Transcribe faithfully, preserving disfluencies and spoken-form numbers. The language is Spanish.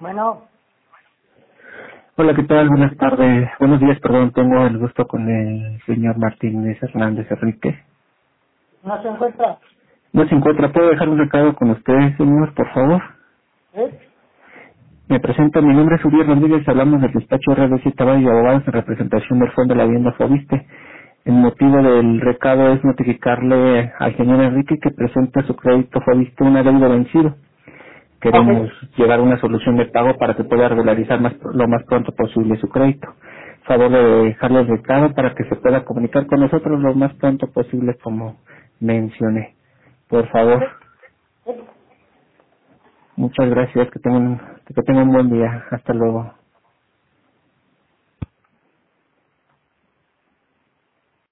Bueno, Hola, ¿qué tal? Buenas tardes. Buenos días, perdón. Tengo el gusto con el señor Martínez Hernández Enrique. no se encuentra. No se encuentra. ¿Puedo dejar un recado con usted, señor, por favor? ¿Eh? Me presento. Mi nombre es Uriel Rodríguez. Hablamos del despacho R D C Tabayo y Abogados en representación del Fondo de la Vivienda Fobiste. El motivo del recado es notificarle al señor Enrique que presenta su crédito Fobiste un adeudo vencido. Ok. Queremos llegar a una solución de pago para que pueda regularizar más, lo más pronto posible su crédito. Favor de dejarle el recado para que se pueda comunicar con nosotros lo más pronto posible, como mencioné. Por favor, ¿Eh? muchas gracias, que tengan, que tengan un buen día. Hasta luego.